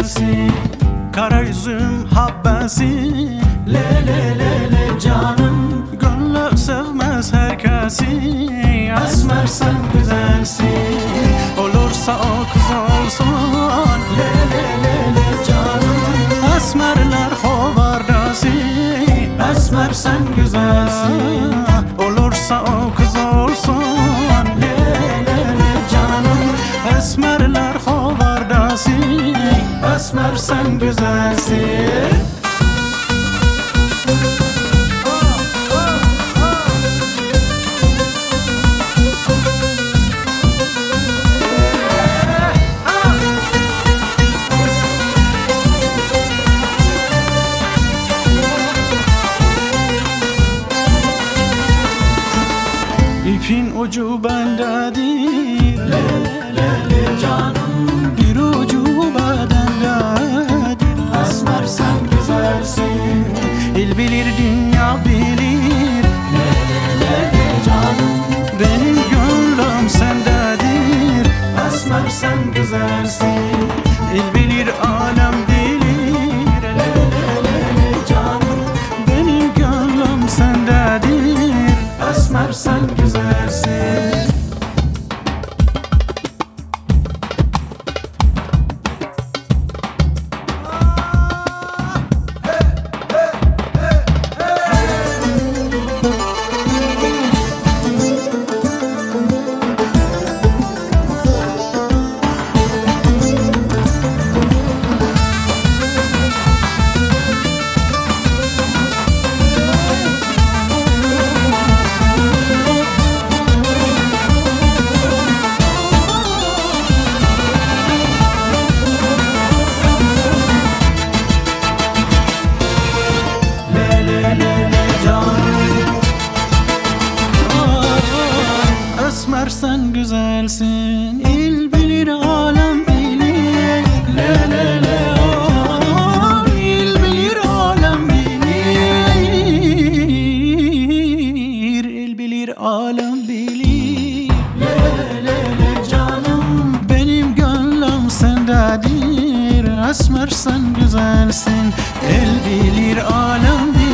güzelsin. Kara yüzüm habbesi, le le le le canım. Gönlü sevmez herkesi, esmer sen güzelsin. Olursa o kız olsun, le le le le canım. Esmerler hovardası, esmer sen güzelsin. Olursa o kız olsun, le le le canım. Esmerler hovardası, esmer sen güzelsin. İpin ucu bendedir, le le le canım. Bir ucu bedendedir, esmer sen güzelsin. İl bilir dünya bilir, le le le canım. Benim gönlüm sendedir, esmer sen güzelsin. İl bilir alem bilir, le le le canım. Benim gönlüm sendedir, esmer sen güzelsin. Esmer sen güzelsin, il bilir alem bilir, le le le oh, il bilir alem bilir, il bilir alem bilir, le le le canım. Benim gönlüm sendedir, esmer sen güzelsin, el bilir alem bilir.